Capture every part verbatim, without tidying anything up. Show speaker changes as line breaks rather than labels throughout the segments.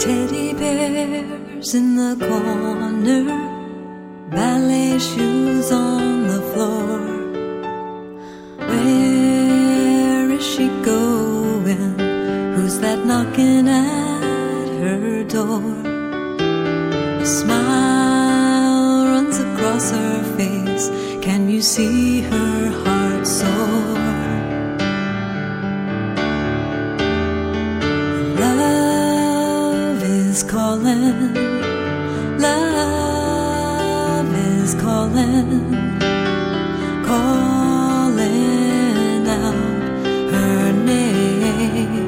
Teddy bears in the corner, ballet shoes on the floor. Where is she going? Who's that knocking at her door? A smile runs across her face. Can you see her heart soar? Love is calling, love is calling, calling out her name.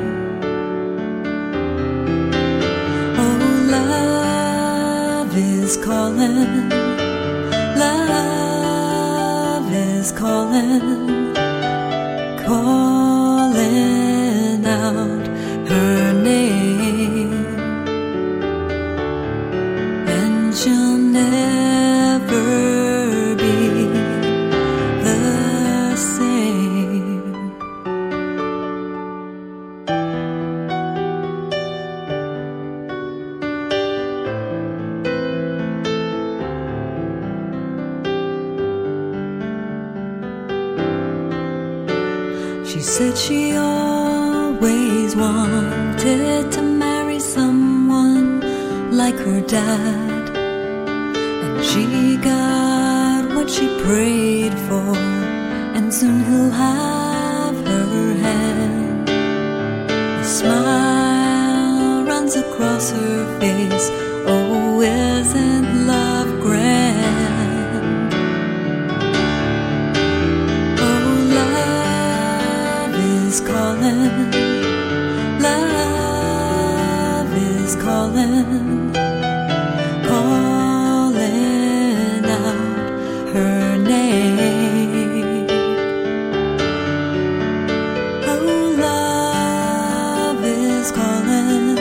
Oh, love is calling, love is calling, calling out her name. And she'll never be the same. She said she always wanted to marry someone like her dad, and she got what she prayed for, and soon he'll have her hand. A smile runs across her face. Oh, isn't love grand? Oh, love is calling, love is calling, calling out her name. Oh, love is calling,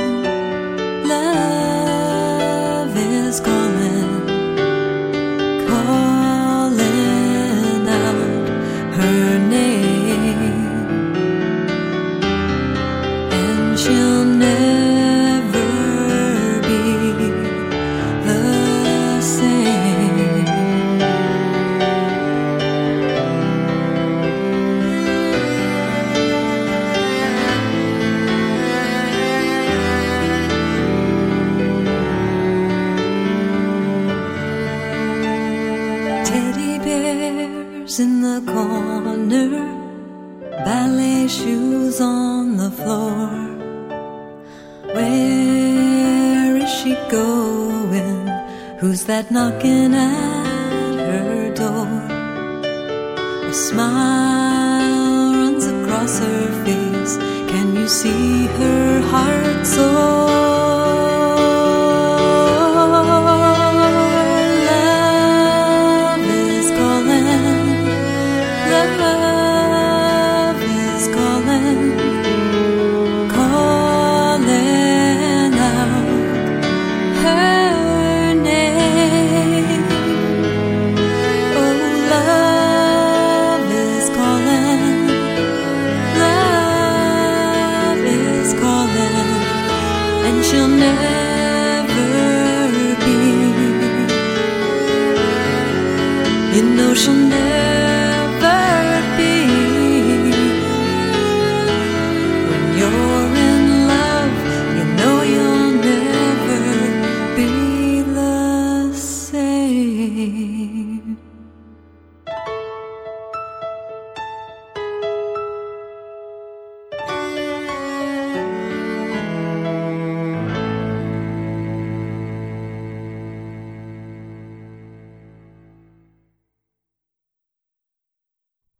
love is calling, calling out her name. And she'll never be the same. Teddy bears in the corner, ballet shoes on the floor. Where is she going? Who's that knocking at her door? A smile runs across her face. Can you see her heart soar? Love is calling, love is calling, calling out her name. Oh, love is calling, love is calling, and she'll never